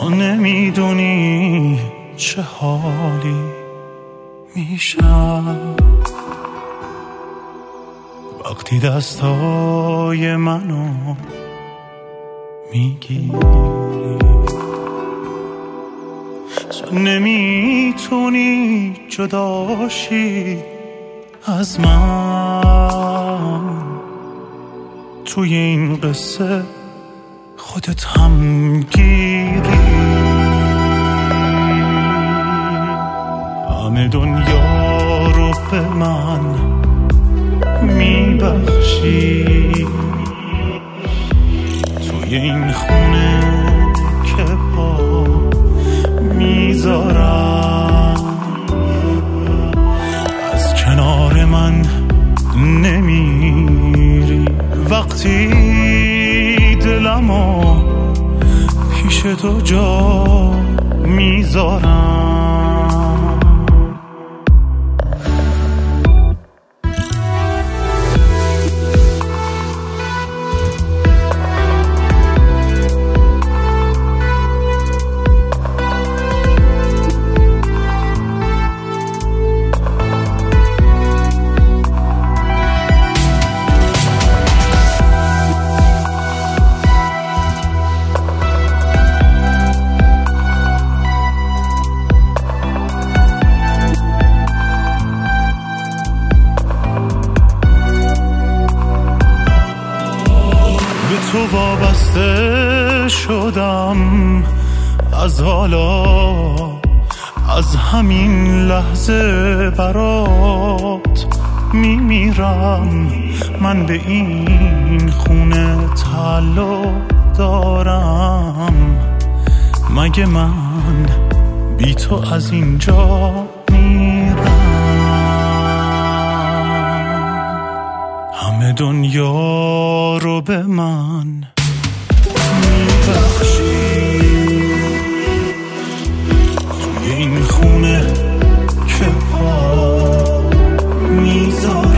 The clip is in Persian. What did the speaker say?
تو نمیدونی چه حالی میشم وقتی دستای منو میگیری. تو نمیتونی جداشی از من، توی این قصه خودت هم گیری. همه دنیا رو به من میبخشی، توی این خونه که پا میذارم از کنار من نمیری. وقتی دلمو پیش تو جا میذارم، تو وابسته شدم از حالا، از همین لحظه برات میمیرم. من به این خونه تعلق دارم، مگه من بی تو از اینجا میرم؟ همه دنیا رو به من میبخشی، توی این خونه که پا میذارم